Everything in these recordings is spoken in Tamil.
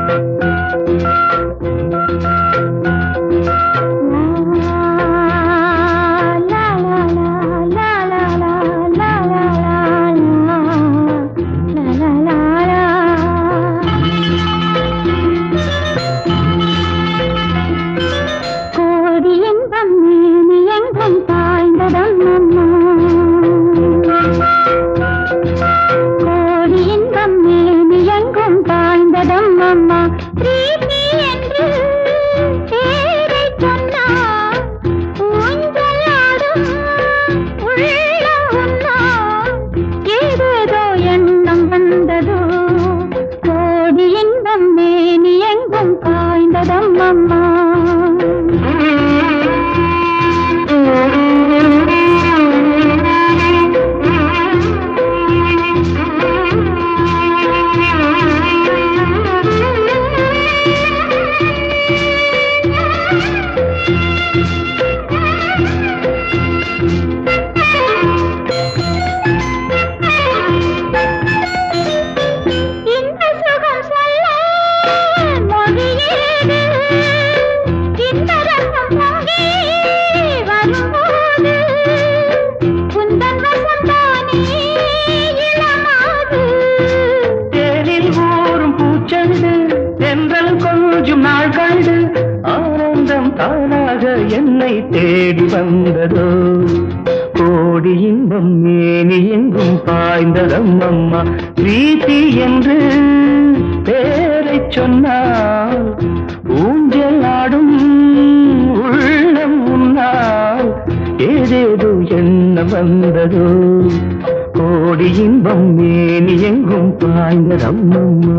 என்னை தேடி வந்ததோ கோடி இன்பம் மேனி எங்கும் பாய்ந்ததம்மம்மா பிரீத்தி என்று பேரை சொன்னால் ஊஞ்சல் ஆடும் உள்ளம் உன்னால் ஏதேதோ என்ன வந்ததோ கோடி இன்பம் மேனி எங்கும் பாய்ந்ததம்மம்மா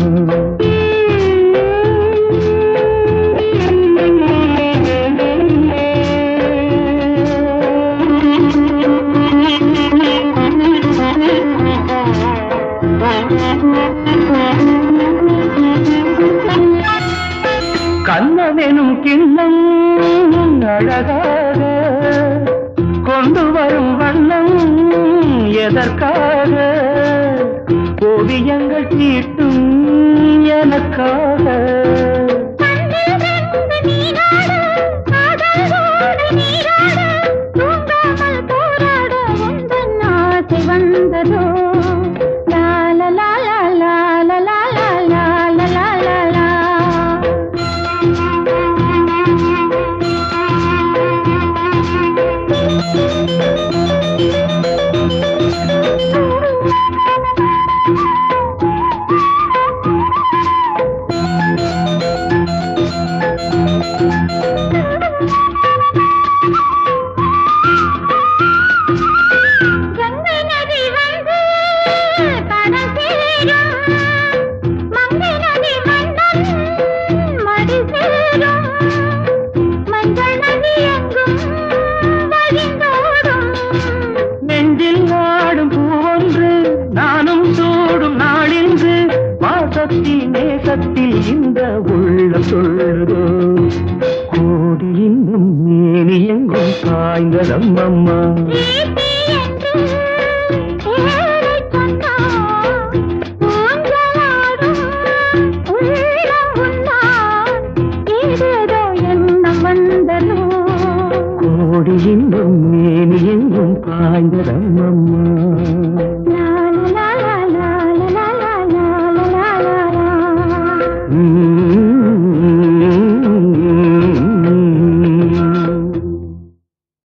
கண்ணமெனும் கிண்ணம் அழகாக கொண்டு வரும் வண்ணம் எதற்காக ஓவியங்கள் தீட்டும் எனக்காக வந்ததோ நேசத்தில் இந்த உள்ளம் சொல்லுதோ கோடி இன்னும் மேனி எங்கும் காய்ந்ததம்மம்மா கோடி இன்னும் மேனி எங்கும் காய்ந்ததம்மம்மா Mm-hmm.